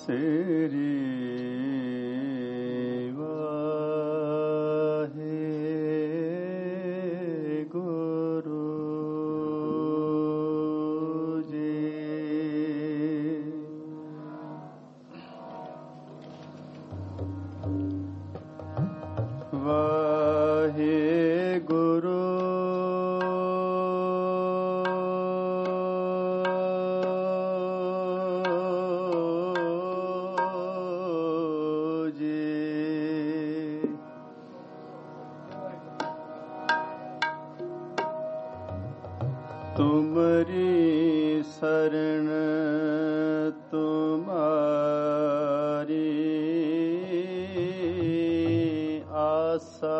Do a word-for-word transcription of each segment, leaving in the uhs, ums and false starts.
श्री तुमरी शरण तुम्हारी आशा,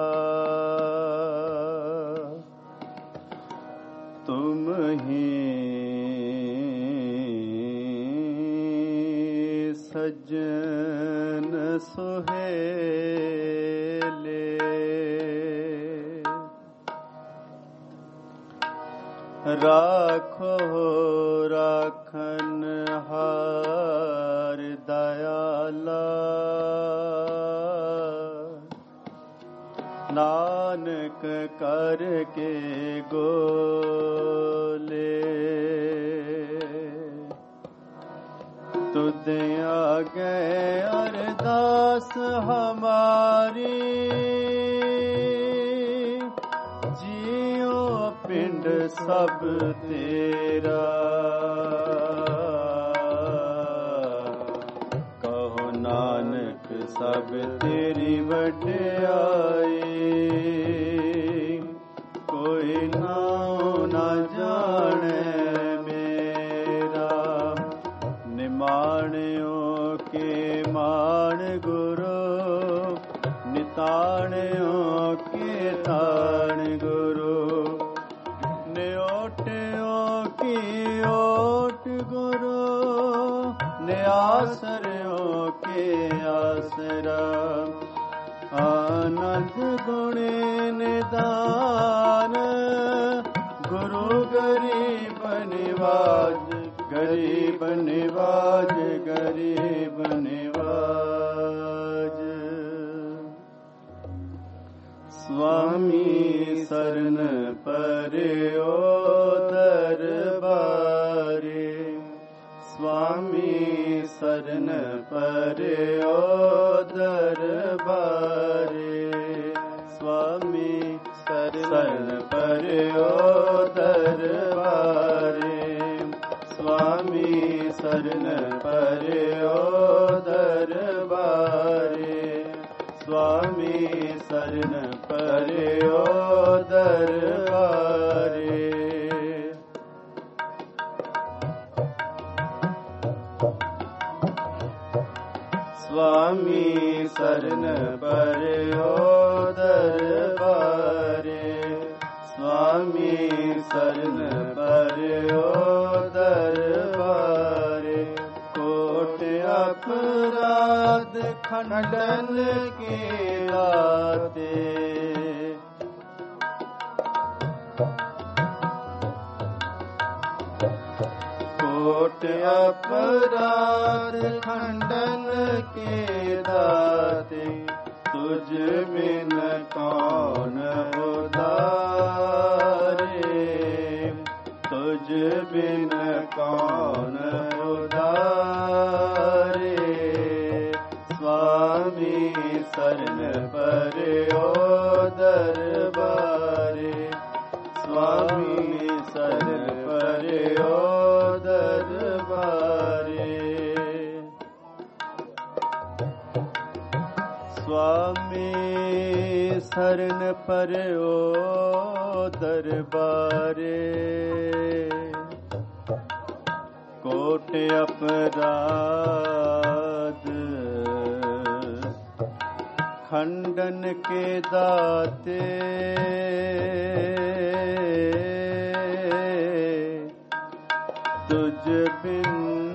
तुम ही सज्जन सुहेले। राखो राखन हार दयाला, नानक करके गोले। तुद आगे अरदास हमारी, जियो पिंड सब तेरा। कहो नानक सब तेरी वड्याई, कोई नाम न जाने मेरा। निमाणियों के मान गुरु, निताणियों के ताण गुरु। न्योटियों की ओट गुरु, न्यासरियों के आसरा। आनंद गुणे निदान, गुरु गरीब निवाज। गरीब निवाज, गरीब निवाज। स्वामी शरण पर्यो दरबारे, स्वामी शरण पर्यो दरबारे। स्वामी शरण पर्यो दरबारे, स्वामी शरण पर्यो दरबारे। स्वामी शरण पर्यो दरबारे। स्वामी शरण पर्यो दरबारे, स्वामी शरण पर्यो दरबारे। कोट अपराध खंडन के लाते, कोट अपराध खंडन के दाते। तुझ बिन कौन उधारे, तुझ बिन कौन उधारे। स्वामी शरण पर्यो दरबारे, स्वामी शरण पर्यो दरबारे। स्वामी शरण पर्यो दरबारे। कोट अपराध खंडन के दाते। तुझ बिन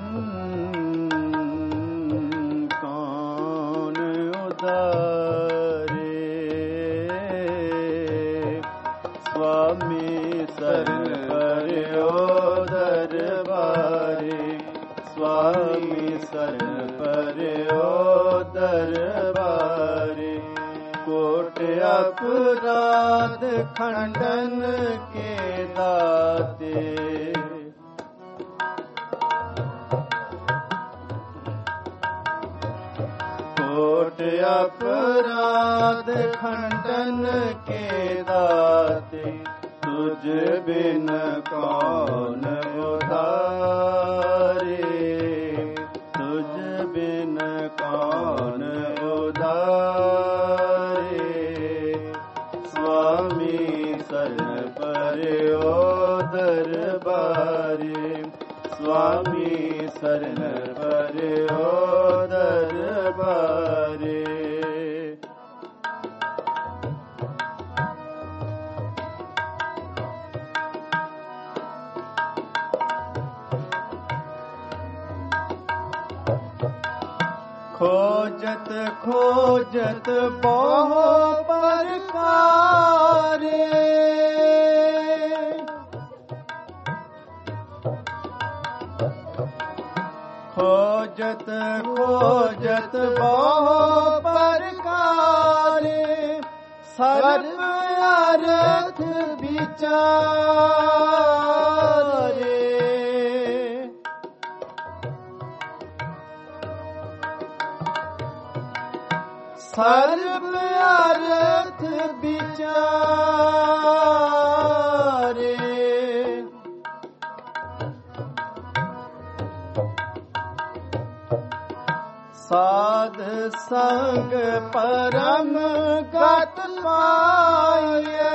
कौन उदारे। स्वामी शरण पर्यो दरबारे, स्वामी शरण पर्यो अपराध खंडन के दाते कोट अपराध खंडन के दाते तुझ बिन कौन उधारे तुझ बिन कौन उधारे स्वामी शरण पर्यो दरबारे स्वामी शरण पर्यो दरबारे खोजत खोजत बहु प्रकारे खोजत खोजत बहु प्रकारे सर्व अर्थ विचारे सर्व अर्थ विचारे साध संग परम गत पाए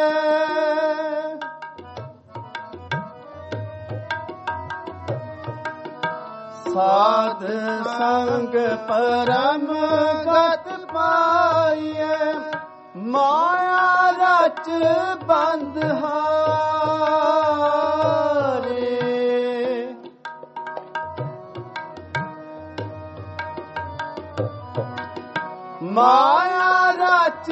साध संग परम गत पाए माया रच बंधहारे माया रच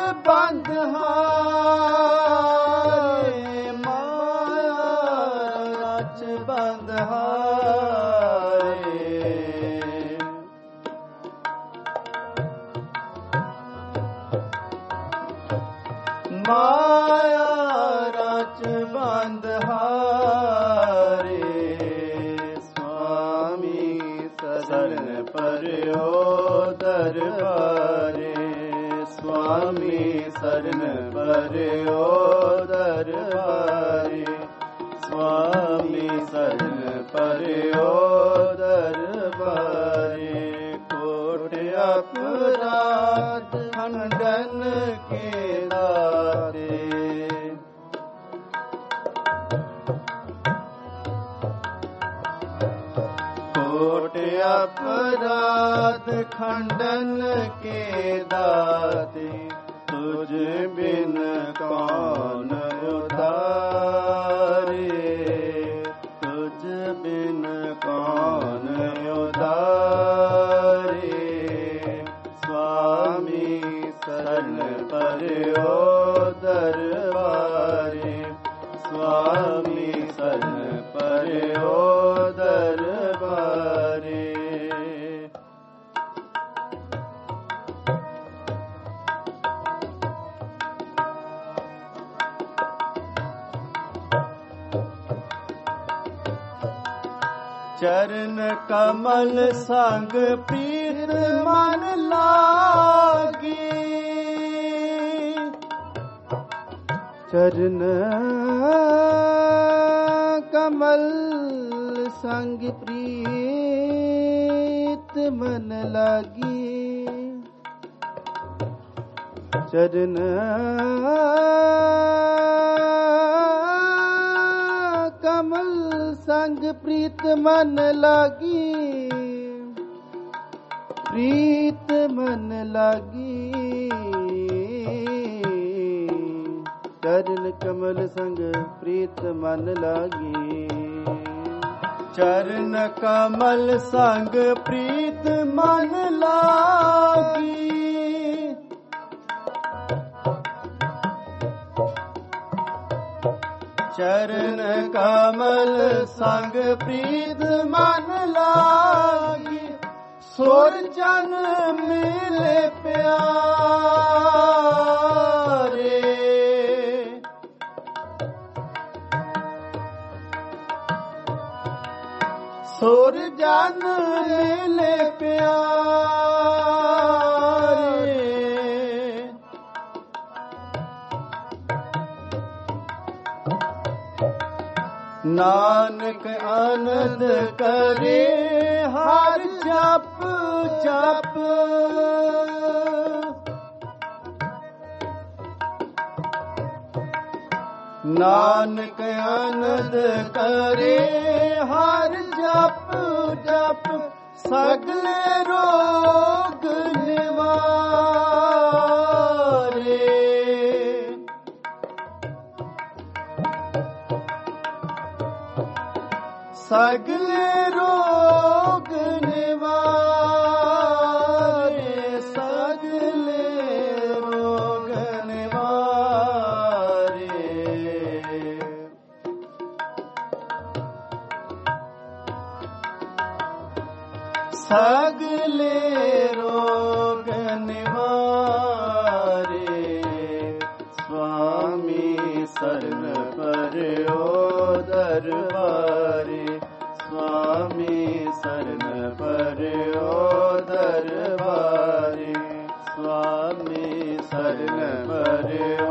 बंधहारे माया रच बंधहारे माया रच बंधहारे स्वामी शरण पर्यो दरबारे स्वामी शरण पर्यो दरबारे स्वामी शरण पर्यो दरबारे कोट अपराध खंडन के दाते कोट अपराध खंडन के दाते तुझ बिन कौन उधारे तुझ बिन कौन उधारे स्वामी शरण पर्यो दरबारे स्वामी शरण पर्यो दरबारे चरण कमल संग प्रीत मन लागी चरण कमल संग प्रीत मन लागी चरण कमल संग प्रीत मन लागी प्रीत मन लागी चरण कमल संग प्रीत मन लागी चरण कमल संग प्रीत मन लागी चरण कमल संग प्रीत मन लागी सुर जन मिले प्यार सुर जन मिले प्यारे, नानक आनंद करे हर जप जप। नानक आनंद करे हर जप जप, सगले रोग निवारे। सगले रोग निवारे, सगले रोग निवारे। सगले रोग निवारे, स्वामी शरण पर्यो दरबारे। स्वामी शरण पर्यो दरबारे, स्वामी शरण पर्यो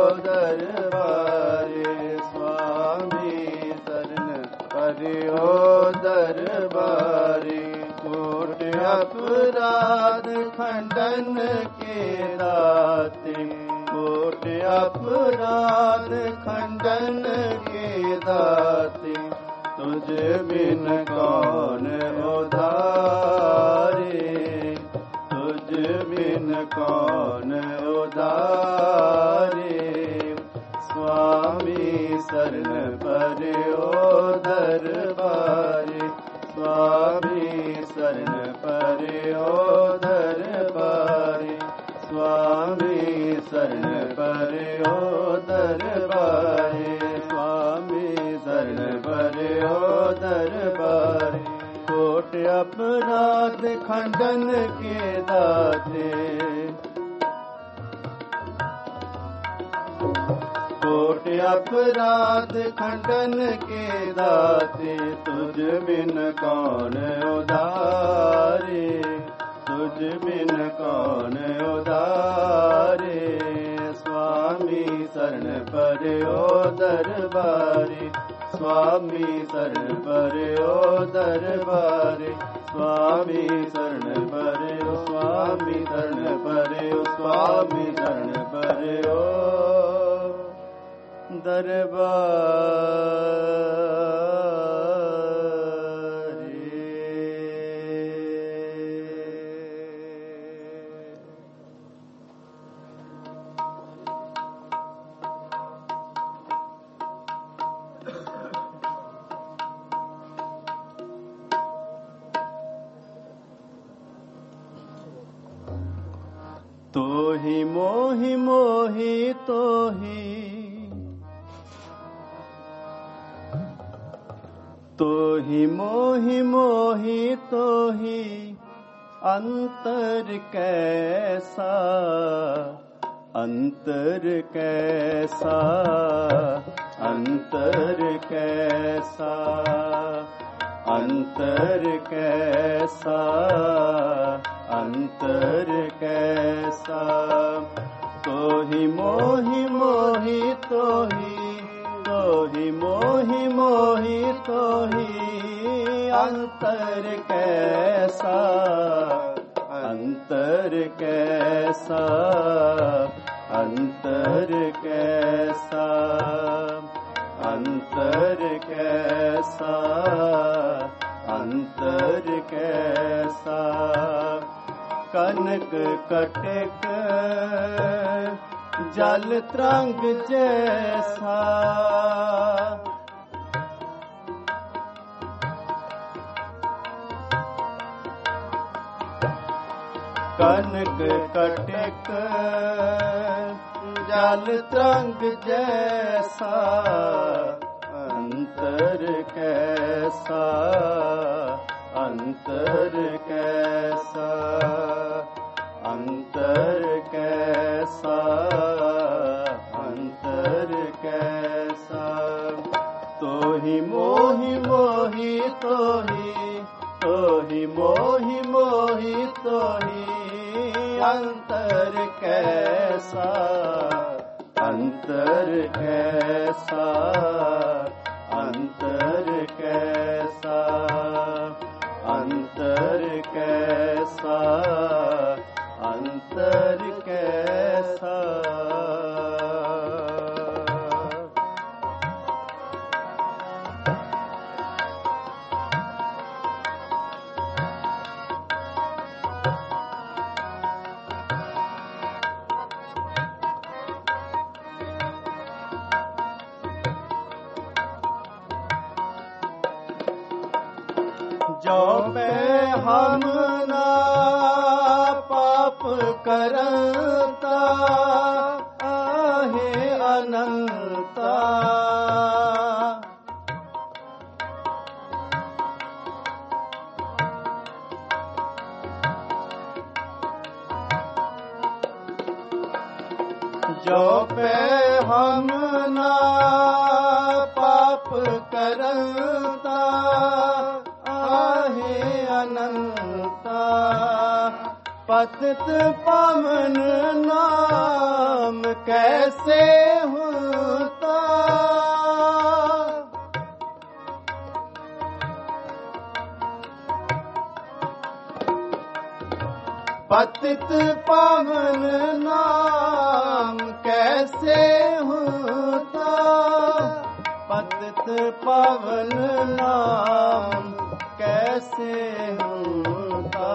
दरबारे, स्वामी शरण पर्यो दरबारे। कोट अपराध खंडन के दाते, कोट अपराध खंडन के दाते। तुझ बिन कौन उधारे, तुझ बिन कौन उधारे। स्वामी शरण पर्यो दरबारे, स्वामी शरण पर्यो दरबारे, स्वामी शरण पर्यो दरबारे, स्वामी शरण पर्यो दरबारे। कोट अपराध खंडन के दाते, कोट अपराध खंडन के दाते। तुझ बिन कौन उधारे, तुझ बिन कौन उधारे। स्वामी शरण पर्यो दरबारे, स्वामी शरण पर्यो दरबारे, स्वामी शरण पर्यो, स्वामी शरण पर्यो, स्वामी शरण पर्यो दरबारे। तो ही मोहि मोहि तो ही, तो ही मोहि मोहि तो ही। अंतर कैसा, अंतर कैसा, अंतर कैसा, अंतर कैसा, अंतर कैसा। तो ही मोहि मोहि तो ही, तो ही मोहि मोहि तो ही। अंतर कैसा, अंतर कैसा, अंतर कैसा, अंतर कैसा, अंतर कैसा। कनक कटक जल तरंग जैसा, कनक कटक जल तरंग जैसा। अंतर कैसा, अंतर कैसा, अंतर कैसा, अंतर कैसा। तो ही मोहि मोहि तोही तोही मोही मोही तोही अंतर कैसा अंतर कैसा अंतर कैसा अंतर कैसा अंतर कैसा जो पे हम ना पाप करता आहे अनंता जो पे हम ना पाप करता अनंता पतित पावन नाम कैसे होता पतित पावन नाम कैसे होता पतित पावन नाम कैसे होता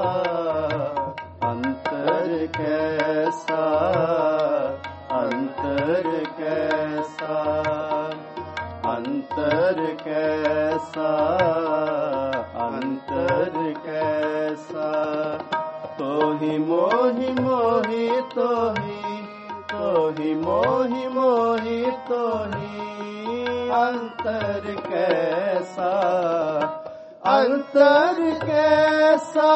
अंतर कैसा अंतर कैसा अंतर कैसा अंतर कैसा तोही मोही मोही तोही तोही मोही मोही तोही अंतर कैसा अंतर कैसा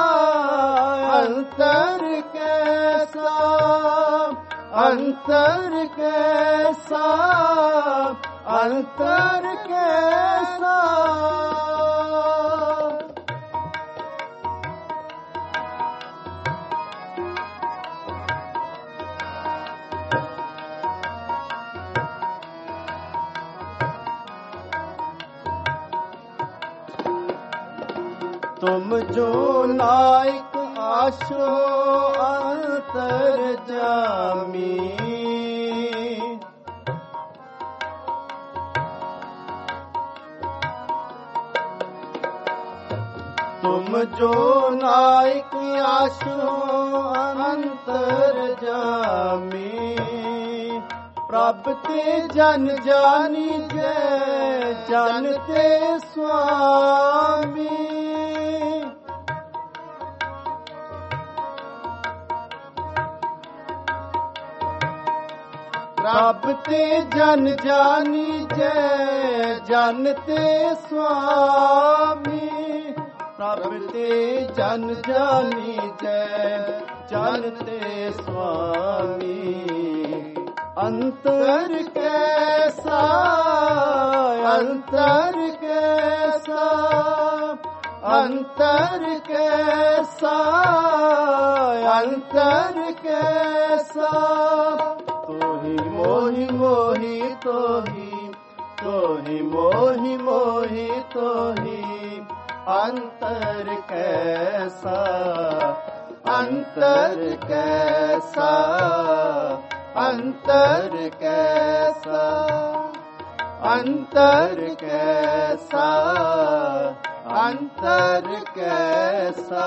अंतर कैसा अंतर कैसा अंतर कैसा तुम जो नायक आशो अंतर जामी तुम जो नायक आशो अंतर जामी प्रभते जन जानी जय जानते स्वामी प्रभते जन जानी जय जानते स्वामी प्रभते जन जानी जय जानते स्वामी अंतर कैसा अंतर कैसा अंतर कैसा अंतर कैसा तोही मोही मोही तोही तोही मोही मोही तोही अंतर कैसा अंतर कैसा अंतर कैसा अंतर कैसा अंतर कैसा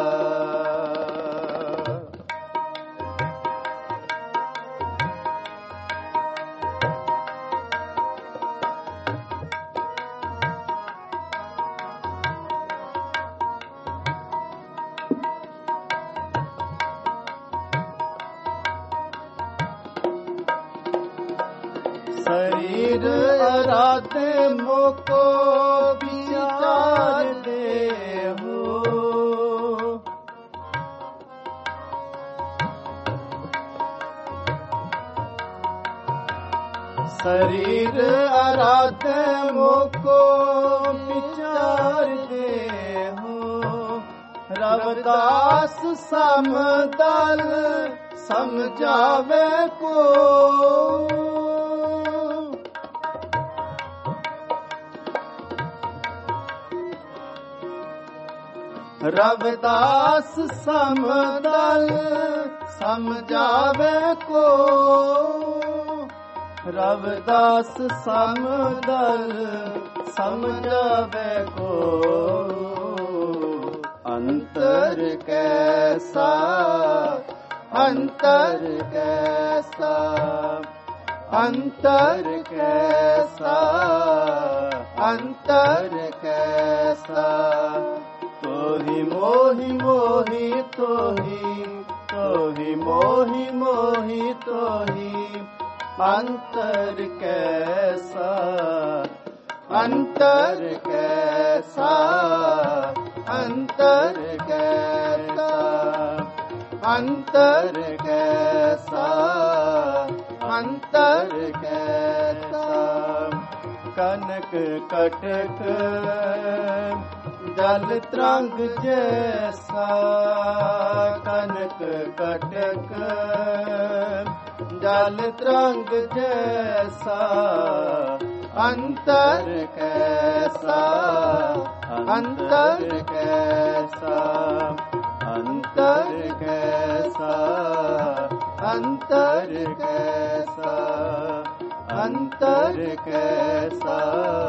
शरीर आराधे मोको विचार दे हो शरीर आराधे मोको विचार ਰਵਿਦਾਸ ਸਮਦਲ ਸਮਝਾਵੇ ਕੋ। ਰਵਿਦਾਸ ਸਮਦਲ ਸਮਝਾਵੇ ਕੋ। ਰਵਿਦਾਸ ਸਮਦਲ ਸਮਝਾਵੇ ਕੋ। ਅੰਤਰ ਕੈਸਾ ਅੰਤਰ ਕੈਸਾ ਅੰਤਰ ਕੈਸਾ ਅੰਤਰ ਕੈਸਾ। ਤੋਹਿ ਮੋਹਿ ਮੋਹਿ ਤੋਹਿ ਤੋਹਿ ਮੋਹਿ ਮੋਹਿ ਤੋਹਿ ਅੰਤਰ ਕੈਸਾ ਅੰਤਰ ਕੈਸਾ ਅੰਤਰ ਕੈਸਾ ਅੰਤਰ ਕੈਸਾ ਅੰਤਰ ਕੈਸਾ। ਕਨਕ ਕਟਕ ਜਲ ਤਰੰਗ ਜੈਸਾ। ਕਨਕ ਕਟਕ ਜਲ ਤਰੰਗ ਜੈਸਾ। ਅੰਤਰ ਕੈਸਾ ਅੰਤਰ ਕੈਸਾ ਅੰਤਰ ਕੈਸਾ ਅੰਤਰ ਕੈਸਾ ਅੰਤਰ ਕੈਸਾ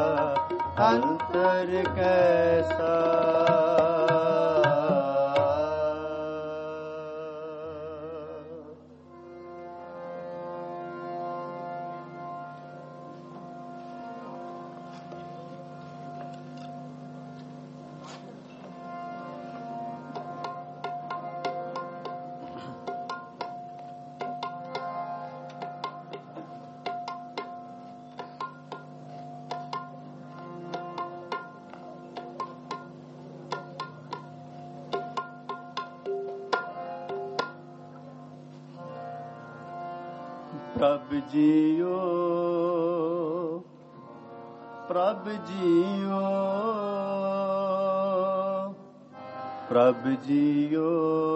ਅੰਤਰ ਕੈਸਾ। ਪ੍ਰਭ ਜੀਓ ਪ੍ਰਭ ਜੀਓ ਪ੍ਰਭ ਜੀਓ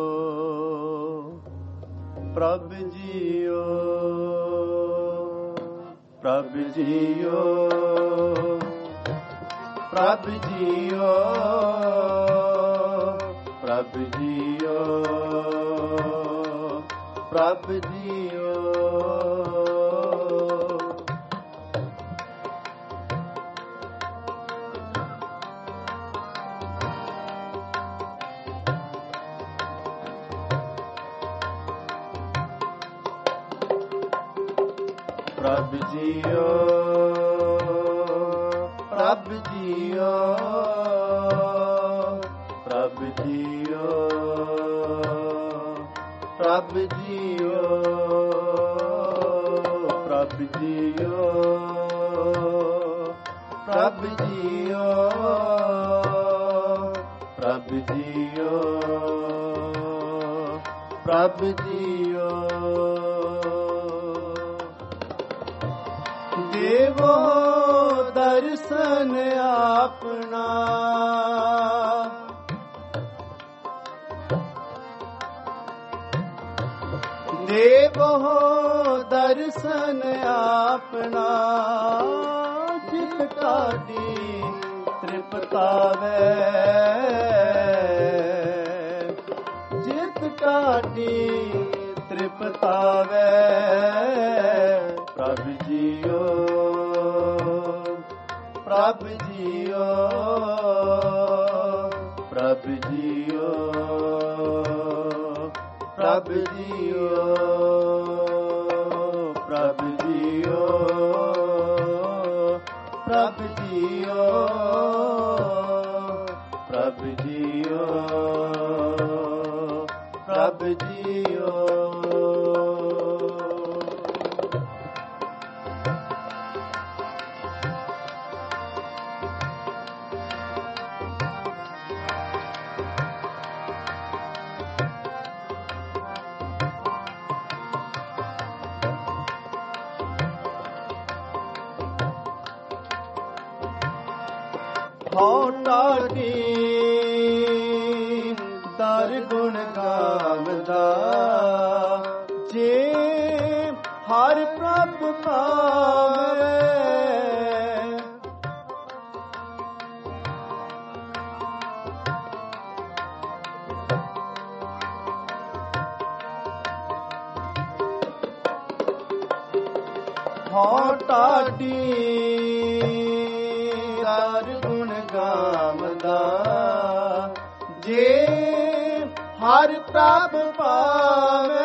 ਪ੍ਰਭ ਜੀਓ ਪ੍ਰਭ ਜੀਓ ਪ੍ਰਭ ਜੀਓ ਪ੍ਰਭ ਜੀਓ ਪ੍ਰਭ ਜੀਓ। ਪ੍ਰਭ ਜੀਓ ਪ੍ਰਭ ਜੀਓ ਪ੍ਰਭ ਜੀਓ ਪ੍ਰਭ ਜੀਓ ਪ੍ਰਭ ਜੀਓ ਪ੍ਰਭ ਜੀਓ ਪ੍ਰਭ ਜੀਓ ਪ੍ਰਭ ਜੀਓ। ਦੇਵੋ ਦਰਸ਼ਨ ਆਪਣਾ ਦੇਵੋ ਦਰਸ਼ਨ ਆਪਣਾ। ਜਿਤ ਕਾਢੀ ਤ੍ਰਿਪਤਾਵੇ ਜਿਤ ਕਾਢੀ ਤ੍ਰਿਪਤਾਵੇ। ਪ੍ਰਭ ਜੀਓ ਪ੍ਰਭ ਜੀਓ ਪ੍ਰਭ ਜੀਓ ਪ੍ਰਭ ਜੀਓ ਪ੍ਰਭ ਜੀਓ ਪ੍ਰਭ ਜੀਓ ਪ੍ਰਭ ਜੀਓ ਪ੍ਰਭ ਜੀਓ। ਹਉ ਟਾਢੀ ਦਰ ਗੁਣ ਗਾਵਦਾ, ਜੇ ਹਰ ਪ੍ਰਭ ਪਾਵੇ। ਹਉ ਢਾਡੀ ਦਰ ਗੁਣ ਗਾਵਦਾ, ਜੇ ਹਰ ਪ੍ਰਭ ਪਾਵੇ।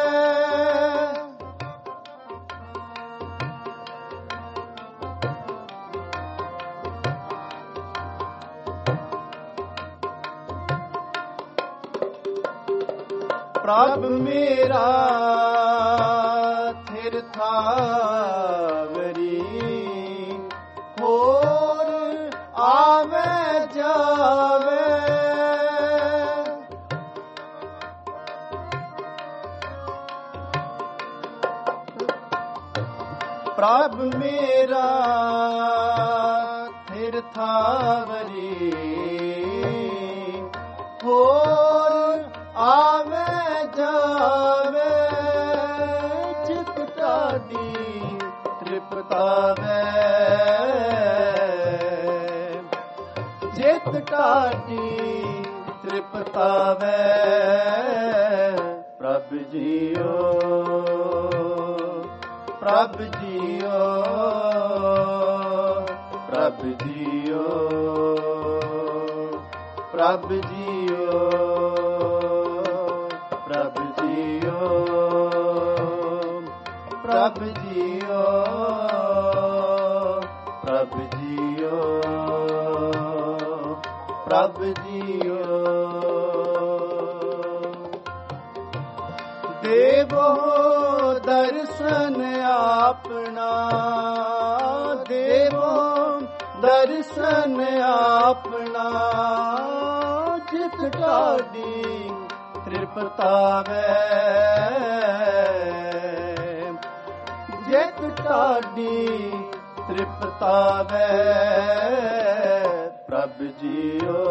ਪ੍ਰਭ ਮੇਰਾ ਥਿਰ ਥਾਵਰੀ, ਹੋਰ ਆਵੇ ਜਾਵੇ। ਪ੍ਰਭ ਮੇਰਾ ਥਿਰ ਥਾਵਰੀ, ਹੋਰ ਆਵੇ ਜਾਵੇ। ਚਿਤ ਢਾਡੀ ਤ੍ਰਿਪਤਾਵੇ, ਚਿਤ ਢਾਡੀ ਤ੍ਰਿਪਤਾਵੇ। ਪ੍ਰਭ ਜੀਓ, ਪ੍ਰਭ ਜੀਓ, ਪ੍ਰਭ ਜੀਓ, ਪ੍ਰਭ ਜੀਓ, ਪ੍ਰਭ ਜੀਓ, ਪ੍ਰਭ ਜੀਓ, ਪ੍ਰਭ ਜੀਓ, ਪ੍ਰਭ ਜੀਓ। ਦੇਵੋ ਦਰਸ਼ਨ ਆਪਣਾ, ਦੇਵੋ ਦਰਸ਼ਨ ਆਪਣਾ। ਜਿਤ ਢਾਡੀ ਤ੍ਰਿਪਤਾਵੇ, ਜਿਤ ਢਾਡੀ ਤ੍ਰਿਪਤਾਵੇ। ਪ੍ਰਭ ਜੀਓ,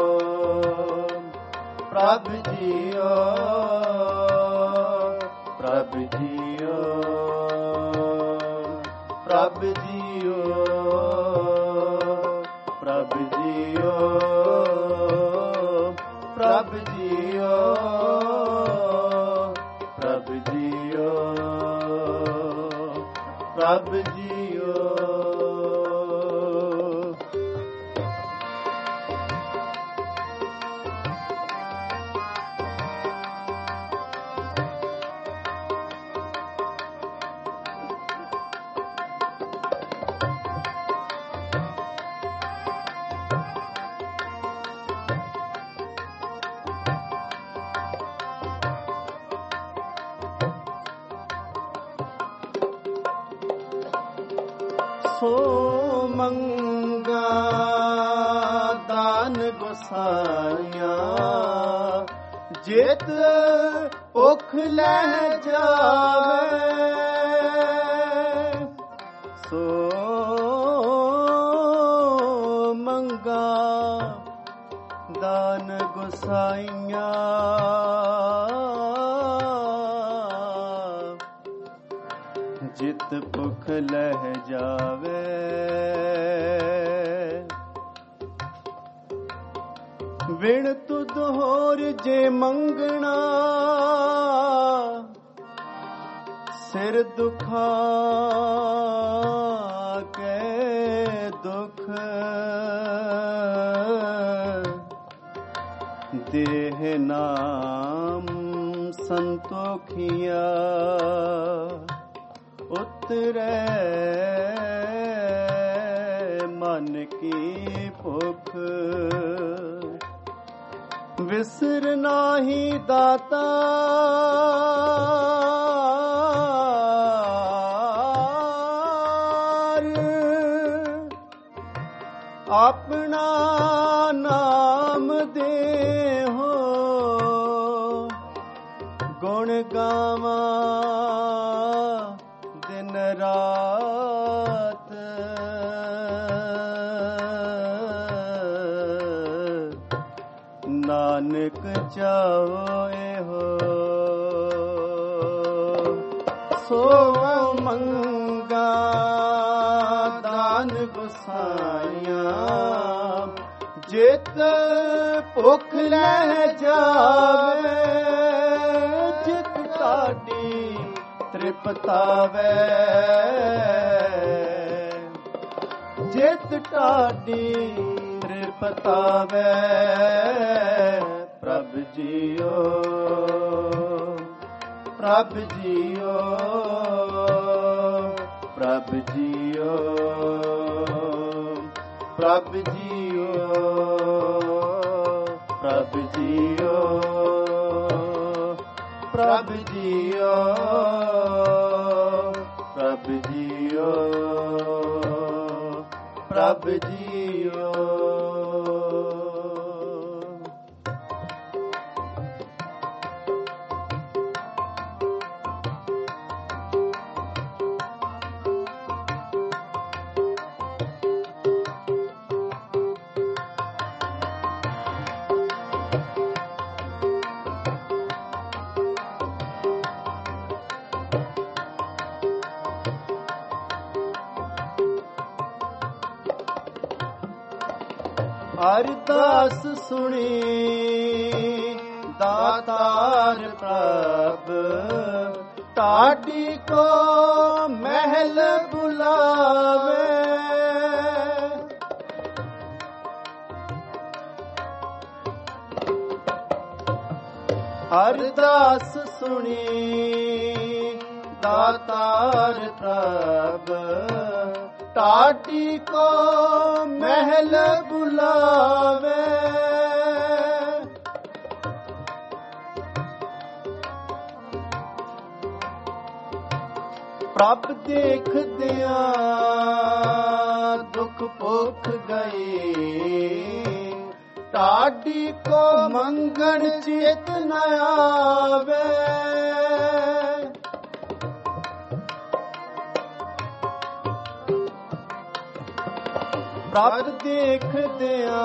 ਪ੍ਰਭ ਜੀਓ, ਪ੍ਰਭ ਜੀਓ, ਪ੍ਰਭ ਜੀਓ, ਪ੍ਰਭ ਜੀਓ, ਪ੍ਰਭ ਜੀਓ, ਪ੍ਰਭ ਜੀਓ, ਪ੍ਰਭ ਜੀਓ। ਸੋ ਮੰਗਾ ਦਾਨ ਗੁਸਾਈਆਂ, ਜਿਤ ਭੁਖ ਲੈ ਜਾਵੇ। ਸੋ ਮੰਗਾ ਦਾਨ ਗੁਸਾਈਆਂ, ਜਿਤ ਭੁਖ ਲਹਿ ਜਾਵੇ। ਵਿਣ ਤੁਧ ਹੋਰ ਜੇ ਮੰਗਣਾ, ਸਿਰ ਦੁਖਾ ਕੇ ਦੁਖ। ਦੇਹ ਨਾਮ ਸੰਤੋਖੀਆ, ਉਤਰੇ ਮਨ ਕੀ ਭੁਖ। ਵਿਸਰ ਨਾਹੀ ਦਾਤਾ, ਆਪਣਾ ਨਾਮ ਦੇਹੋ। ਗੁਣ ਗਾਵਾਂ ਦਿਨ ਰਾਤ, ਨਾਨਕ ਚਾਹੋ ਇਹੋ ਸੋ ਮੰਗਾ ਦਾਨ ਗੁਸਾਈਆਂ ਜਿਤ ਭੁੱਖ ਲੈ ਜਾਵੇ ਜਿਤ ਕਾਢੀ ਤ੍ਰਿਪਤਾਵੇ ਜਿਤ ਢਾਡੀ ਤ੍ਰਿਪਤਾਵੇ ਪ੍ਰਭ ਜੀਓ ਪ੍ਰਭ ਜੀਓ ਪ੍ਰਭ ਜੀਓ ਪ੍ਰਭ ਜੀਓ ਪ੍ਰਭ ਜੀਓ ਪ੍ਰਭ ਜੀਓ ਪ੍ਰਭ ਜੀਓ ਪ੍ਰਭ ਜੀਓ ਅਰਦਾਸ ਸੁਣੀ ਦਾਤਾਰ ਪ੍ਰਭ ਢਾਡੀ ਕੋ ਮਹਿਲ ਬੁਲਾਵੇ ਅਰਦਾਸ ਸੁਣੀ ਦਾਤਾਰ ਪ੍ਰਭ ਢਾਡੀ ਕੋ ਮਹਿਲ ਬੁਲਾਵੇ ਪ੍ਰਭ ਦੇਖਦਿਆਂ ਦੁੱਖ ਭੁੱਖ ਗਏ ਢਾਡੀ ਕੋ ਮੰਗਣ ਚੇਤ ਨ ਆਵੇ ਪ੍ਰਭ ਦੇਖਦਿਆਂ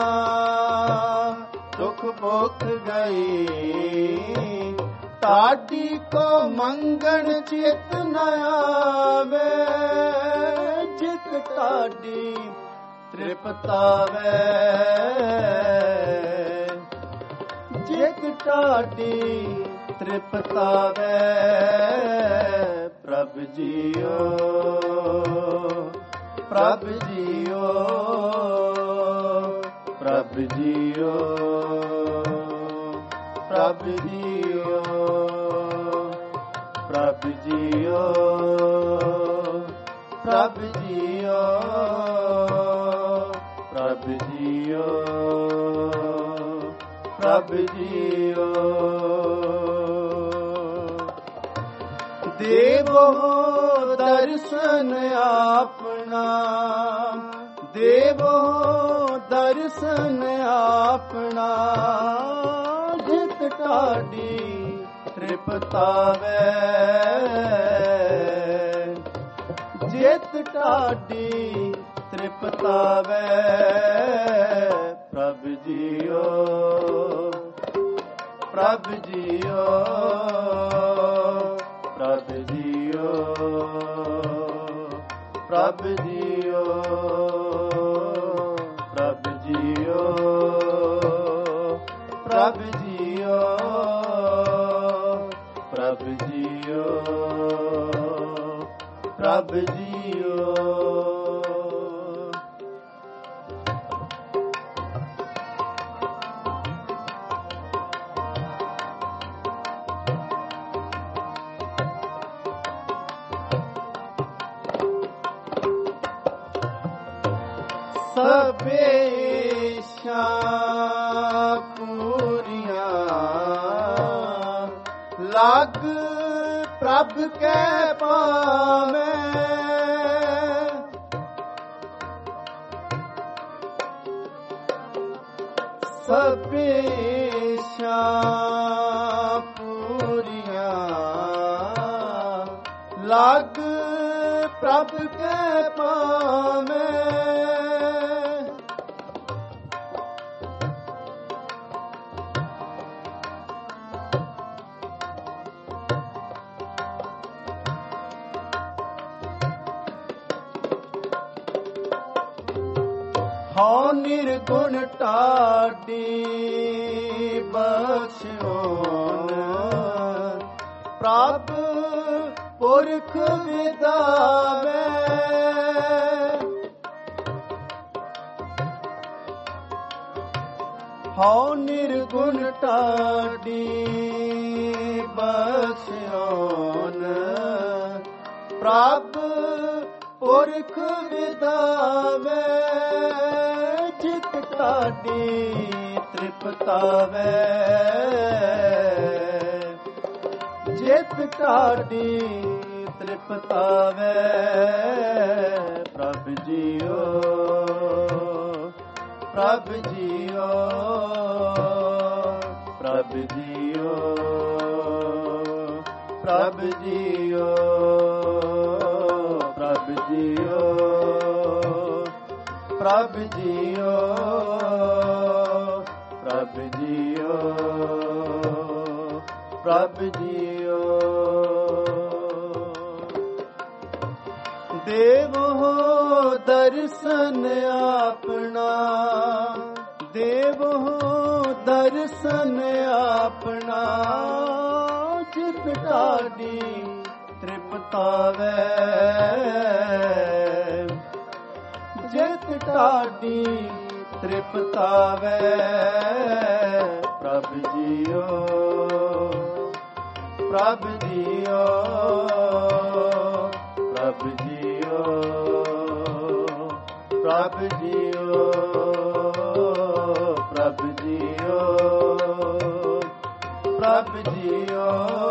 ਦੁੱਖ ਭੁੱਖ ਗਏ ਢਾਡੀ ਕੋ ਮੰਗਣ ਚਿਤ ਨ ਆਵੇ ਜਿਤ ਢਾਡੀ ਤ੍ਰਿਪਤਾਵੇ ਜਿਤ ਢਾਡੀ ਤ੍ਰਿਪਤਾਵੇ ਪ੍ਰਭ ਜੀਓ ਪ੍ਰਭ ਜੀਓ ਪ੍ਰਭ ਜੀਓ ਪ੍ਰਭ ਜੀਓ ਪ੍ਰਭ ਜੀਓ ਪ੍ਰਭ ਜੀਓ ਪ੍ਰਭ ਜੀਓ ਪ੍ਰਭ ਜੀਓ ਦੇਵੋ ਦਰਸ਼ਨ ਆਪਣਾ ਦੇਵੋ ਦਰਸ਼ਨ ਆਪਣਾ ਜਿਤ ਢਾਡੀ ਤ੍ਰਿਪਤਾਵੇ ਜਿਤ ਢਾਡੀ ਤ੍ਰਿਪਤਾਵੇ ਪ੍ਰਭ ਜੀਓ ਪ੍ਰਭ ਜੀਓ ਪ੍ਰਭ ਜੀਓ ਪ੍ਰਭ ਜੀਓ ਪ੍ਰਭ ਜੀਓ ਪ੍ਰਭ ਜੀਓ ਪ੍ਰਭ ਜੀਓ ਪ੍ਰਭ ਜੀਓ ਸਭੇਸ਼ਾਂ ਪੂਰੀਆਂ ਲਾਗ ਪ੍ਰਭ ਕੈ ਪਾਵੇਂ ਸਭੇਸ਼ਾਂ ਪੂਰੀਆਂ ਲਾਗ ਪ੍ਰਭ ਕੈ ਪਾਵੇਂ ਨਿਰਗੁਣ ਢਾਡੀ ਬਖਸ਼ੋਨ ਪ੍ਰਭ ਪੁਰਖ ਵਿਦਾਵੇ ਹਉ ਨਿਰਗੁਣ ਢਾਡੀ ਬਖਸ਼ੋਨ ਪ੍ਰਭ ਪੁਰਖ ਵਿਦਾਵੇ ਜਿਤ ਢਾਡੀ ਤ੍ਰਿਪਤਾਵੇ ਜਿਤ ਢਾਡੀ ਤ੍ਰਿਪਤਾਵੇ ਪ੍ਰਭ ਜੀਓ ਪ੍ਰਭ ਜੀਓ ਪ੍ਰਭ ਜੀਓ ਪ੍ਰਭ ਜੀਓ ਪ੍ਰਭ ਜੀਓ ਪ੍ਰਭ ਜੀਓ ਪ੍ਰਭ ਜੀਓ ਪ੍ਰਭ ਜੀਓ ਦੇਵੋ ਦਰਸ਼ਨ ਆਪਣਾ ਦੇਵੋ ਦਰਸ਼ਨ ਆਪਣਾ ਜਿਤ ਢਾਡੀ ਤ੍ਰਿਪਤਾਵੇ ਜਿਤ ਢਾਡੀ ਤ੍ਰਿਪਤਾਵੇ ਪ੍ਰਭ ਜੀਓ ਪ੍ਰਭ ਜੀਓ ਪ੍ਰਭ ਜੀਓ ਪ੍ਰਭ ਜੀਓ ਪ੍ਰਭ ਜੀਓ ਪ੍ਰਭ ਜੀਓ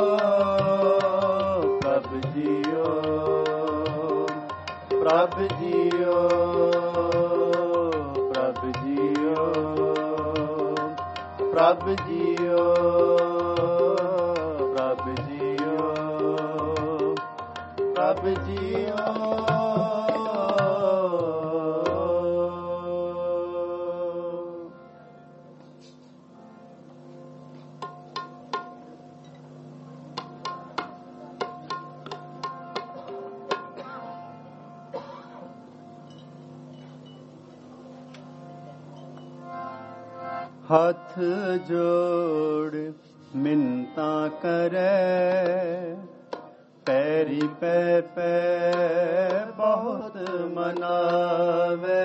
ਪ੍ਰਭ ਜੀਓ ਪ੍ਰਭ ਜੀਓ ਪ੍ਰਭ ਜੀਓ ਪ੍ਰਭ ਜੀਓ ਪ੍ਰਭ ਜੀਓ ਪ੍ਰਭ ਜੀਓ ਹੱਥ ਜੋੜ ਮਿੰਨਤਾਂ ਕਰੈ ਪੈਰੀ ਪੈ ਪੈ ਬਹੁਤ ਮਨਾਵੇ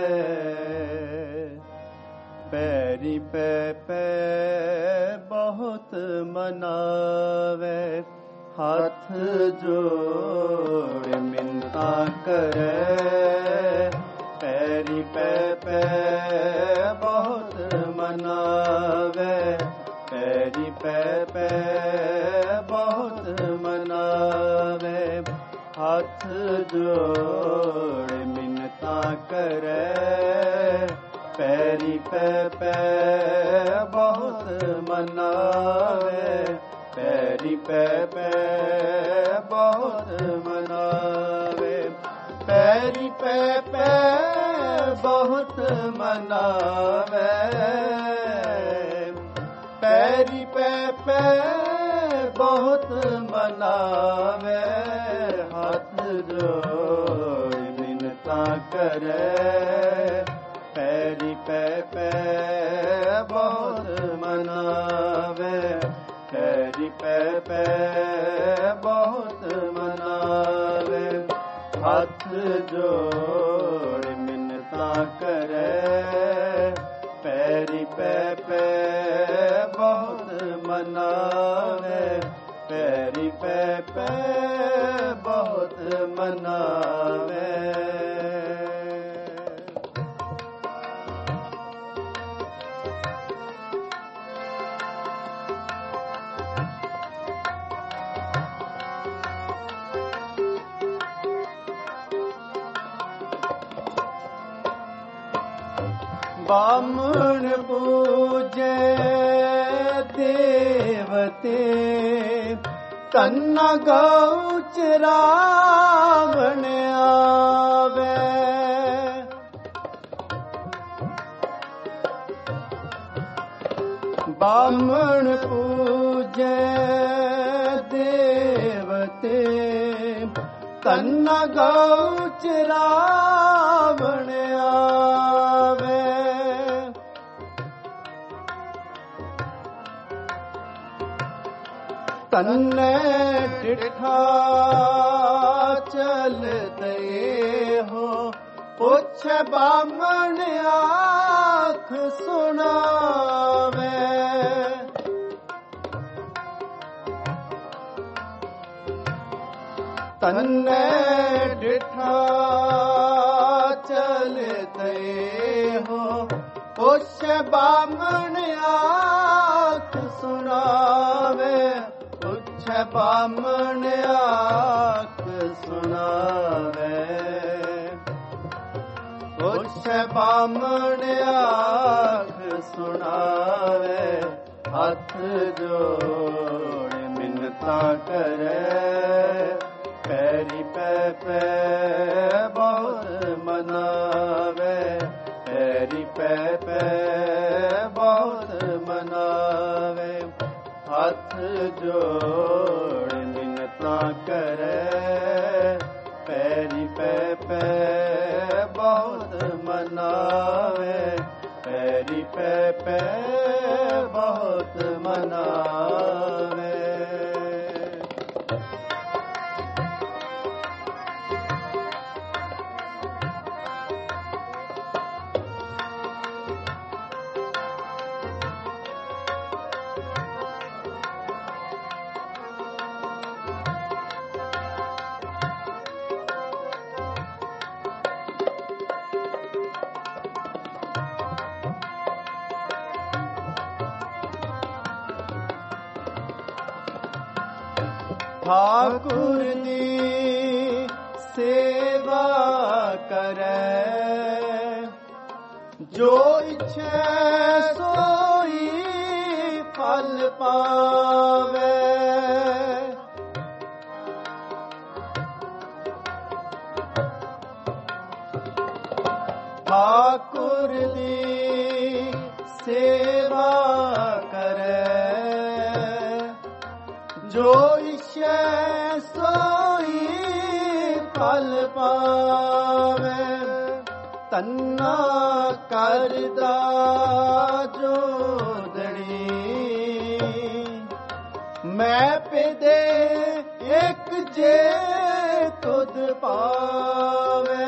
ਪੈਰੀ ਪੈ ਪੈ ਬਹੁਤ ਮਨਾਵੇ ਹੱਥ ਜੋੜ ਮਿੰਨਤਾਂ ਕਰੈ ਪੈਰੀ ਪੈ ਪੈ ਬਹੁਤ ਮਨਾਵੇ ਪੈਰੀ ਪੈ ਪੈ ਬਹੁਤ ਮਨਾਵੇ ਹੱਥ ਜੋੜ ਮਿੰਨਤਾਂ ਕਰੈ ਪੈਰੀ ਪੈ ਪੈ ਬਹੁਤ ਮਨਾਵੇ ਪੈਰੀ ਪੈ ਪੈ ਬਹੁਤ ਮਨਾਵੇ ਪੈਰੀ ਪੈ ਪੈ ਬਹੁਤ ਮਨਾਵੇ ਪੈਰੀ ਪੈ ਪੈ ਬਹੁਤ ਮਨਾਵੇ ਹੱਥ ਜੋੜ ਮਿੰਨਤਾਂ ਕਰੈ ਪੈਰੀ ਪੈ ਪੈ ਬਹੁਤ ਮਨਾਵੇ ਪੈਰੀ ਪੈ ਪੈ ਬਹੁਤ ਮਨਾਵੇ ਹੱਥ ਜੋੜ ਮਿੰਨਤਾਂ ਕਰੈ ਪੈਰੀ ਪੈ ਪੈ ਬਹੁਤ ਮਨਾਵੇ ਪੈਰੀ ਪੈ ਪੈ ਬਹੁਤ ਮਨਾਵੇ ਬਾਮਣ ਪੂਜੇ ਦੇਵਤੇ ਕੰਨਾ ਗਊ ਚਰਾਵਣ ਆਵੇ ਬਾਮਣ ਪੂਜੇ ਦੇਵਤੇ ਕੰਨਾ ਗਊ ਚਰਾਵਣ ਆਵੇ ਤੰਨੇ ਡਿਠਾ ਚਲਦੇ ਹੋ, ਪੁੱਛੇ ਬਾਮਣ ਆਖ ਸੁਣਾਵੇ। ਤੰਨੇ ਡਿਠਾ ਚਲਦੇ ਹੋ, ਪੁੱਛੇ ਬਾਮਣ ਆਖ ਸੁਣਾਵੇ। ਪੁੱਛੇ ਬਾਮਣ ਆਖ ਸੁਣਾਵੇ। ਪੁੱਛੇ ਬਾਮਣ ਆਖ ਸੁਣਾਵੇ। ਹੱਥ ਜੋੜ ਮਿੰਨਤਾਂ ਕਰੇ, ਪੈਰੀ ਪੈ ਪੈ ਬਹੁਤ ਮਨਾਵੇ। ਪੈਰੀ ਪੈ ਪੈ ਬਹੁਤ ਮਨਾਵੇ। ਹੱਥ ਜੋੜ ਮਿੰਨਤਾਂ ਕਰੇ, ਪੈਰੀ ਪੈ ਪੈ ਬਹੁਤ ਮਨਾਵੇ। ਪੈਰੀ ਪੈ ਪੈ ਬਹੁਤ ਮਨਾਵੇ। ਠਾਕੁਰ ਦੀ ਸੇਵਾ ਕਰੇ, ਜੋ ਇੱਛੇ ਸੋਈ ਫਲ ਪਾਵੇ। ਠਾਕੁਰ ਦੀ ਸੇਵਾ ਕਰੇ, ਜੋ ਸੋਈ ਫਲ ਪਾਵੇ। ਤੰਨਾ ਕਰਦਾ ਜੋਦੜੀ, ਮੈਂ ਪਿਦੇ ਇੱਕ ਜੇ ਤੁਧ ਪਾਵੇ।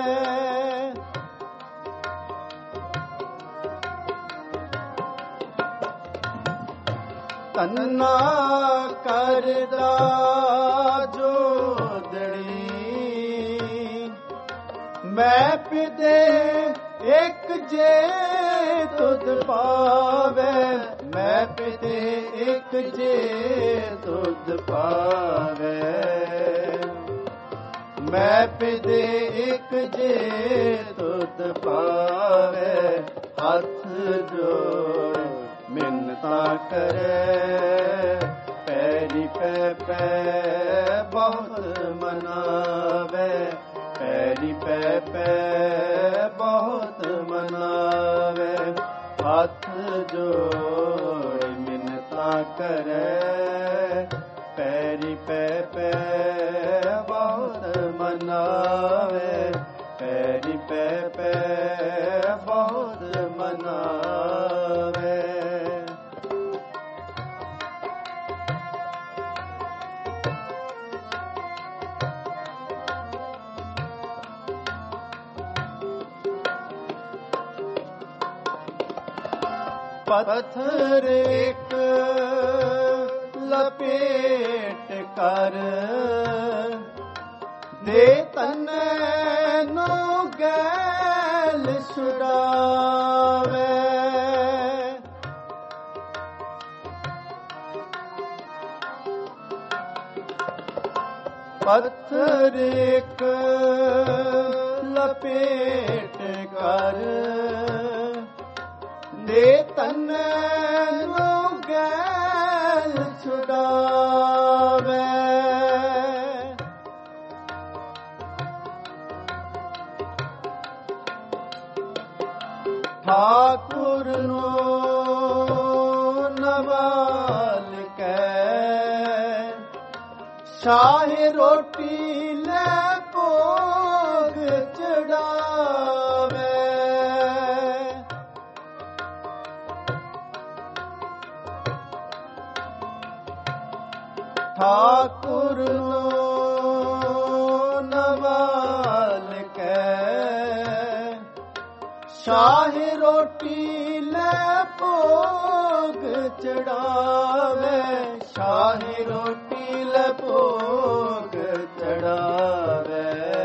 ਤੰਨਾ ਕਰਦਾ ਜੋਦੜੀ, ਮੈਂ ਪਿਦੇ ਇੱਕ ਜੇ ਤੁਧ ਪਾਵੇ। ਮੈਂ ਪਿਦੇ ਇੱਕ ਜੇ ਤੁਧ ਪਾਵੇ। ਮੈਂ ਪਿਦੇ ਇੱਕ ਜੇ ਤੁਧ ਪਾਵੇ। ਹੱਥ ਜੋੜ ਮਿੰਨਤਾਂ ਕਰੇ, ਪੈਰੀ ਪੈ ਪੈ ਬਹੁਤ ਮਨਾਵੇ। ਪੈਰੀ ਪੈ ਪੈ ਬਹੁਤ ਮਨਾਵੇ। ਹੱਥ ਜੋੜ ਮਿੰਨਤਾਂ ਕਰੇ, ਪੈਰੀ ਪੈ ਪੈ ਬਹੁਤ ਮਨਾਵੇ। ਪੈਰੀ ਪੈ ਪੈ ਬਹੁਤ ਮਨਾਵੇ। ਪੱਥਰ ਇੱਕ ਲਪੇਟ ਕਰ, ਦੇ ਤਨੇ ਨੂੰ ਗੈਲ ਛੁਡਾਵੇ। ਪੱਥਰ ਇੱਕ ਲਪੇਟ ਕਰ, ਦੇ ਤਨੇ ਨੂੰ ਗੈਲ ਛੁਡਾਵੇ। ਠਾਕੁਰ ਨੂੰ ਨਵਾਲ ਕੇ, ਸ਼ਾਹੀ ਰੋਟੀ ਲੈ ਭੋਗ ਚੜਾਵੇ। ਠਾਕੁਰ ਨੂੰ ਨਵਾਲ ਕੈ ਸ਼ਾਹੀ ਰੋਟੀ ਲੈ ਭੋਗ ਚੜਾਵੇ ਸ਼ਾਹੀ ਰੋਟੀ ਲੈ ਭੋਗ ਚੜਾਵੇ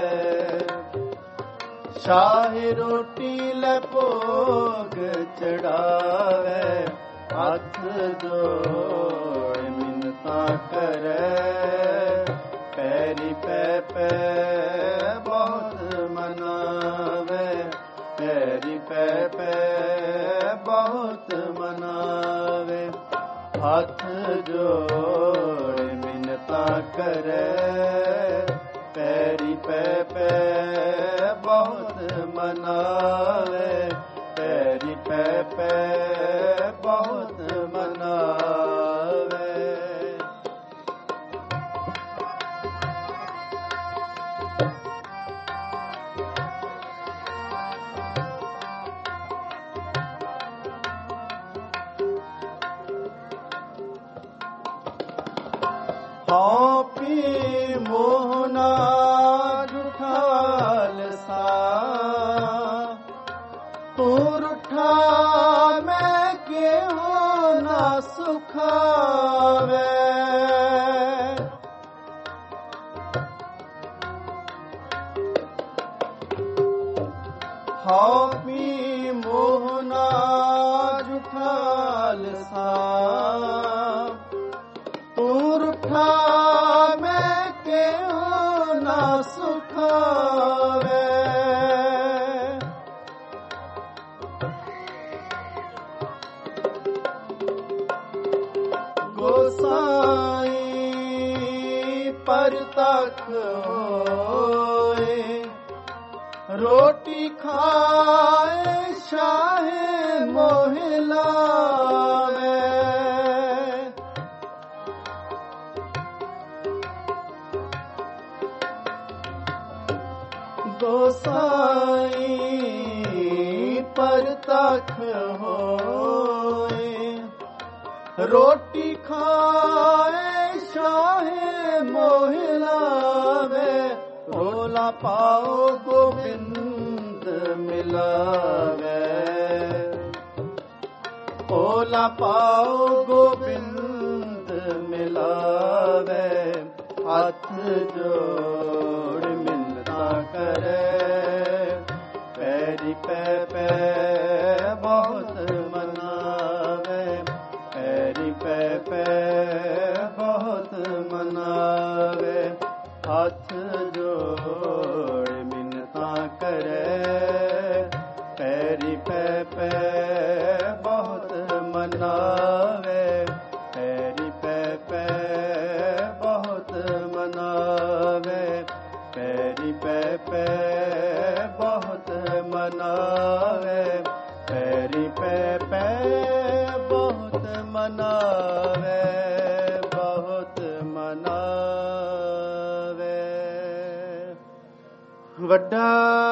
ਸ਼ਾਹੀ ਰੋਟੀ ਲੈ ਭੋਗ ਚੜਾਵੇ ਹੱਥ ਜੋੜ ਮਿੰਨਤਾਂ ਕਰੈ ਪੈਰੀ ਪੈ ਪੈ ਬਹੁਤ ਮਨਾਵੇ ਪੈਰੀ ਪੈ ਪੈ ਬਹੁਤ ਮਨਾਵੇ ਹੱਥ ਜੋੜ ਮਿੰਨਤਾਂ ਕਰੈ ਪੈਰੀ ਪੈ ਪੈ ਬਹੁਤ ਮਨਾਵੇ ਪੈਰੀ ਪੈ ਪੈ ਬਹੁਤ ਮਨਾਵੇ ਹਉ ਪੀ ਮੋਹਨਾ ਜੁਠਾਲ ਸਾ ਤੂੰ ਰੁਠਾ ਮੈਂ ਕਿਉ ਨਾ ਸੁਖਾਵੇ ਹਉ ਪੀ ਮੋਹਨਾ ਜੁਠਾਲ ਸਾ ਤੂੰ ਰੁਠਾ ਮੈਂ ਕਿਉ ਨਾ ਸੁਖਾਵੇ ਗੋਸਾਈ ਪਰਤਖ ਹੋਏ ਰੋਟੀ ਖਾਏ ਸ਼ਾਹੇ ਮੋਹ ਲਾਵੇ ਗੋਸਾਈ ਪਰਤਖ ਹੋਏ ਰੋਟੀ ਖਾਏ ਸ਼ਾਹੇ ਮੋਹ ਲਾਵੇ ਭੋਲਾ ਪਾਓ ਗੋਬਿੰਦ ਮਿਲਾਵੇ ਭੋਲਾ ਪਾਓ ਗੋਬਿੰਦ ਮਿਲਾਵੇ ਹੱਥ ਜੋੜ ਮਿੰਨਤਾਂ ਕਰੇ ਪੈਰੀ ਪੈ ਪੈ ਬਹੁਤ ਮਨਾਵੇ ਪੈਰੀ ਪੈ ਪੈ ਬਹੁਤ ਮਨਾਵੇ ਹੱਥ ਜੋੜ ਮਿੰਨਤਾਂ ਕਰੇ ਪੈਰੀ ਪੈ ਪੈ ਬਹੁਤ ਮਨਾਵੇ ਪੈਰੀ ਪੈ ਪੈ ਬਹੁਤ ਮਨਾਵੇ ਪੈਰੀ ਪੈ ਪੈ ਬਹੁਤ ਮਨਾਵੇ ਪੈਰੀ ਪੈ ਪੈ ਬਹੁਤ ਮਨਾਵੇ ਬਹੁਤ ਮਨਾਵੇ ਵੱਡਾ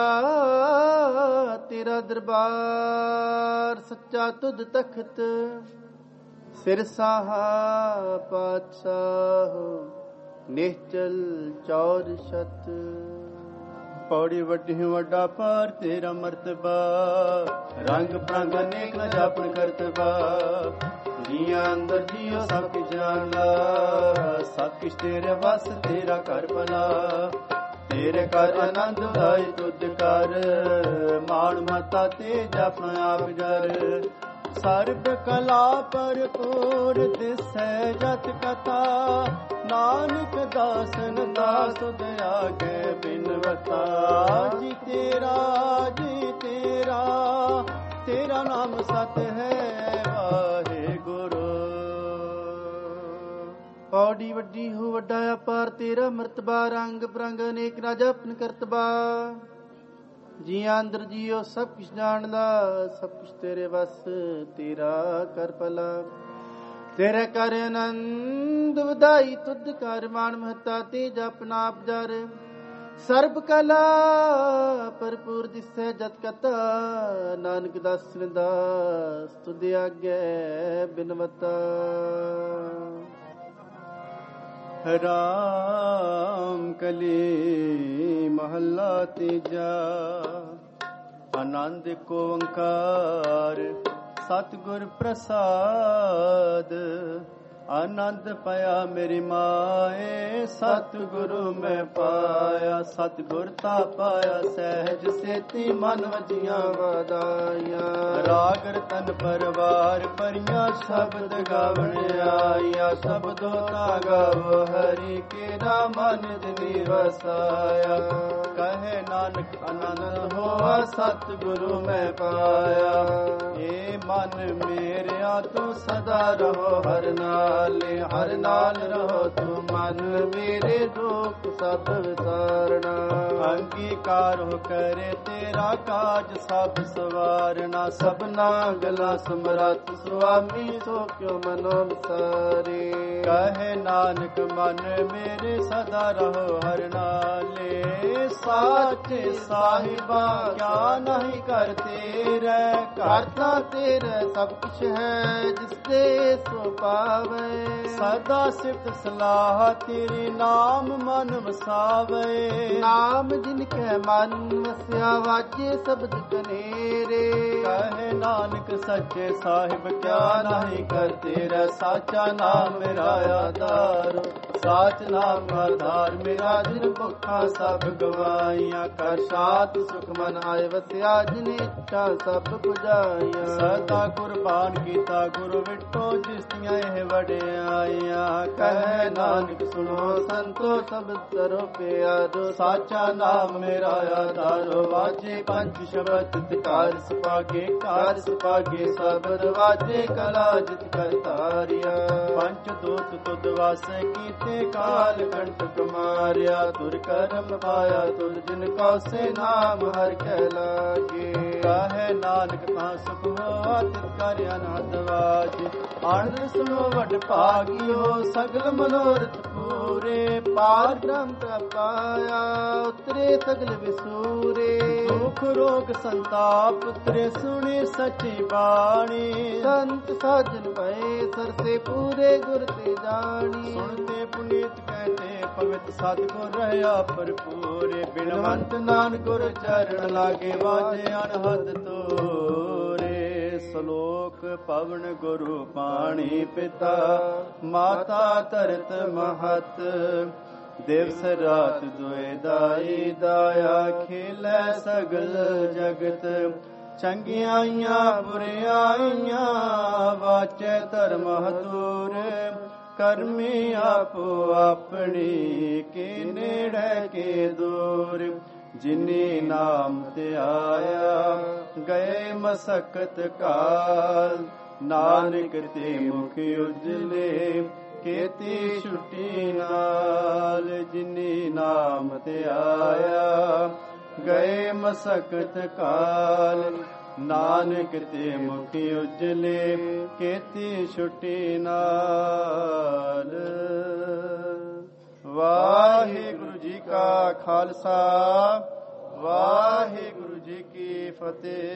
ਤੇਰਾ ਦਰਬਾਰ ਸੱਚਾ ਤੁਧ ਤਖਤ ਸਿਰ ਸਾਹਾ ਪਾਤਸ਼ਾਹ ਨਿਹਚਲ ਚੌਰ ਸ਼ਤ ਪੌੜੀ ਵੱਡੀ ਵੱਡਾ ਪਾਰ ਤੇਰਾ ਮਰਤਬਾ ਰੰਗ ਪ੍ਰੰਗ ਅਨੇਕ ਨ ਜਾਪਨ ਕਰਤਬਾ ਜੀਆਂ ਅੰਦਰ ਜੀਓ ਸਭ ਕੁਝ ਜਾਣਦਾ ਸਭ ਕੁਝ ਤੇਰੇ ਵਸ ਤੇਰਾ ਘਰ ਬਣਾ ਤੇਰੇ ਘਰ ਆਨੰਦ ਆਏ ਤੁਧ ਕਰ ਮਾਣ ਮਤਾ ਤੇ ਜਪਨ ਆਪ ਜਰ ਸਰਬ ਕਲਾ ਭਰਪੂਰ ਦਿਸੈ ਜਤ ਕਥਾ ਨਾਨਕ ਦਾਸਨ ਦਾਸ ਤੁਧ ਆਗੇ ਬਿਨਵਤਾ ਜੀ ਤੇਰਾ ਜੀ ਤੇਰਾ ਤੇਰਾ ਨਾਮ ਸਤ ਹੈ ਵਾਹਿਗੁਰੂ ਪੌੜੀ ਵੱਡੀ ਹੋ ਵੱਡਾ ਅਪਾਰ ਤੇਰਾ ਮਰਤਬਾ ਰੰਗ ਬਰੰਗ ਅਨੇਕ ਨਾ ਜਪਨ ਕਰਤਬਾ ਜੀਆਂ ਅੰਦਰ ਜੀਓ ਸਭ ਕੁਛ ਜਾਣਦਾ ਸਭ ਕੁਛ ਤੇਰੇ ਵਸ ਤੇਰਾ ਕਰ ਭਲਾ ਤੇਰੇ ਕਰ ਆਨੰਦ ਵਧਾਈ ਤੁਧ ਕਰ ਮਾਣ ਮਹਤਾ ਤੇ ਜਪਨਾ ਆਪ ਜਰ ਸਰਬ ਕਲਾ ਭਰਪੂਰ ਦਿਸੈ ਜਤ ਕਥਾ ਨਾਨਕ ਦਾਸਨ ਦਾਸ ਤੁਧ ਆਗੇ ਬਿਨਵਤਾ ਰਾਮ ਕਲੀ ਮਹੱਲਾ ਤੀਜਾ। ਆਨੰਦ ਏਕ ਓੰਕਾਰ ਸਤਿਗੁਰ ਪ੍ਰਸਾਦ। ਆਨੰਦ ਪਾਇਆ ਮੇਰੀ ਮਾਏ ਸਤਿਗੁਰੂ ਮੈਂ ਪਾਇਆ। ਸਤਿਗੁਰ ਤਾ ਪਾਇਆ ਸਹਿਜ ਸੇਤੀ ਮਨ ਵਜੀਆਂ ਵਾਦਾਈਆਂ। ਰਾਗ ਰਤਨ ਪਰਵਾਰ ਪਰੀਆਂ ਸ਼ਬਦ ਗਾਵਣ ਆਈਆਂ। ਸ਼ਬਦੋ ਤਾ ਗਾਵੋ ਹਰੀ ਕੇਰਾ ਮਨ ਜਿਨੀ ਵਸਾਇਆ। ਕਹੇ ਨਾਨਕ ਆਨੰਦ ਹੋਆ ਸਤਿਗੁਰੂ ਮੈਂ ਪਾਇਆ। ਏ ਮਨ ਮੇਰਿਆ ਤੂੰ ਸਦਾ ਰਹੋ ਹਰ ਨਾਲੇ। ਹਰ ਨਾਲ ਰਹੋ ਤੂੰ ਮਨ ਮੇਰੇ ਦੁਖ ਸਭ ਵਿਸਾਰਣਾ। ਅੰਗੀਕਾਰ ਹੋ ਕਰੇ ਤੇਰਾ ਕਾਜ ਸਭ ਸਵਾਰਨਾ। ਸਭਨਾ ਗਲਾ ਸਮਰੱਥ ਸੁਆਮੀ ਸੋ ਕਿਉ ਮਨੋ ਵਿਸਾਰੇ। ਕਹੇ ਨਾਨਕ ਮਨ ਮੇਰੇ ਸਦਾ ਰਹੋ ਹਰ ਨਾਲੇ। ਸਾਚੇ ਸਾਹਿਬਾ ਕਿਆ ਨਹੀਂ ਕਰ ਤੇਰੇ। ਘਰ ਤਾਂ ਤੇਰਾ ਸਭ ਕੁਛ ਹੈ ਜਿਸ ਤੇ ਸੋ ਪਾਵੇ। ਸਦਾ ਸਿਫਤ ਸਲਾਹ ਤੇਰੇ ਨਾਮ ਮਨ ਵਸਾਵੇ। ਨਾਮ ਜਿਨ ਕੈ ਮਨ ਵਸਿਆ ਵਾਜੇ ਸ਼ਬਦ ਕਨੇਰੇ। ਕਹੇ ਨਾਨਕ ਸੱਚੇ ਸਾਹਿਬ ਕਿਆ ਨਹੀਂ ਕਰ ਤੇਰਾ। ਸਾਚਾ ਨਾਮ ਮੇਰਾ ਆਧਾਰ। ਸਾਚ ਨਾਮ ਆਧਾਰ ਮੇਰਾ ਜਿਨ ਭੁੱਖਾ ਸਭ ਗਵਾਈਆਂ। ਕਰ ਸਾਤ ਸੁਖ ਮਨ ਆਏ ਵਸਿਆ ਜਿਨ ਇੱਛਾ ਸਭ ਪੁਜਾਈਆਂ। ਸਦਾ ਕੁਰਬਾਨ ਕੀਤਾ ਗੁਰੂ ਵਿਟੋ ਜਿਸ ਦੀਆਂ ਇਹ ਵਡਿਆਈਆਂ। ਕਹੇ ਨਾਨਕ ਸੁਣੋ ਸੰਤੋ ਸਭ ਤਰੋ ਪਿਆਰੋ। ਸਾਚਾ ਨਾਮ ਮੇਰਾ ਆਧਾਰੋ। ਵਾਜੇ ਪੰਜ ਸ਼ਬਦ ਕਾਰ ਸੁਭਾਗੇ ਕਾਰ ਸੁਭਾਗੇ ਸਬਦ ਵਾਜੇ ਕਲਾ ਜਿਤ ਕਰ ਤਾਰਿਆ। ਪੰਜ ਦੋਤ ਤੁਧ ਵਾਸੈ ਕੀਤੇ ਕਾਲ ਕੰਟਕ ਮਾਰਿਆ। ਤੁਰ ਕਰਮ ਪਾਇਆ ਤੁਰ ਜਿਨ ਕਉ ਸੇ ਨਾਮ ਹਰਿ ਕੈ ਲਾਗੇ। ਕਹੇ ਨਾਨਕ ਤਾਂ ਸੁਖ ਹੋਆ ਤਿਤ ਕਰ ਅਨਹਦ ਵਾਜ। ਆਨੰਦ ਸੁਣੋ ਵਡ ਭਾਗਿਓ ਸਗਲ ਮਨੋਰਥ ਪੂਰੇ। ਪਾਰ ਬ੍ਰਹਮ ਪਾਇਆ ਉਤਰੇ ਸਗਲ ਵਿਸੂਰੇ। ਦੁਖ ਰੋਗ ਸੰਤਾਪ ਉਤਰੇ ਸੁਣੀ ਸੱਚੀ ਬਾਣੀ। ਸੰਤ ਸਾਜਨ ਭਏ ਸਰਸੇ ਪੂਰੇ ਗੁਰ ਤੇ ਜਾਣੀ। ਸੁਣਤੇ ਪੁਨੀਤ ਕਹਤੇ ਪਵਿੱਤ ਸਤਿਗੁਰ ਰਹਿਆ ਭਰਪੂਰੇ। ਬਿਨਵੰਤ ਨਾਨਕ ਗੁਰ ਚਰਨ ਲਾਗੇ ਵਾਜੇ ਅਨਹਦ ਤੋਰੇ। ਸ਼ਲੋਕ ਪਵਨ ਗੁਰੂ ਪਾਣੀ ਪਿਤਾ ਮਾਤਾ ਧਰਤ ਮਹਤ। ਦਿਵਸ ਰਾਤ ਦੁਇ ਦਾਈ ਦਾਇਆ ਖੇਲੈ ਸਗਲ ਜਗਤ। ਚੰਗਿਆਈਆਂ ਬੁਰਿਆਈਆਂ ਵਾਚੈ ਧਰਮ ਹਦੂਰ। ਕਰਮੀ ਆਪੋ ਆਪਣੀ ਕੇ ਨੇੜੇ ਕੇ ਦੂਰ। ਜਿਨੀ ਨਾਮ ਤੇ ਆਇਆ ਗਏ ਮਸਕਤ ਕਾਲ। ਨਾਨਕ ਤੇ ਮੁਖ ਉਜਲੇ ਕੀਤੀ ਛੁੱਟੀ ਨਾਲ। ਜਿਨੀ ਨਾਮ ਤੇ ਆਇਆ ਗਏ ਮਸਕਤ ਕਾਲ। ਨਾਨਕ ਤੇ ਮੁਖ ਉਜਲੇ ਕੀਤੀ ਛੁੱਟੀ ਨਾਲ। ਵਾਹਿਗੁਰੂ ਜੀ ਕਾ ਖਾਲਸਾ ਵਾਹਿਗੁਰੂ ਜੀ ਕੀ ਫਤਿਹ।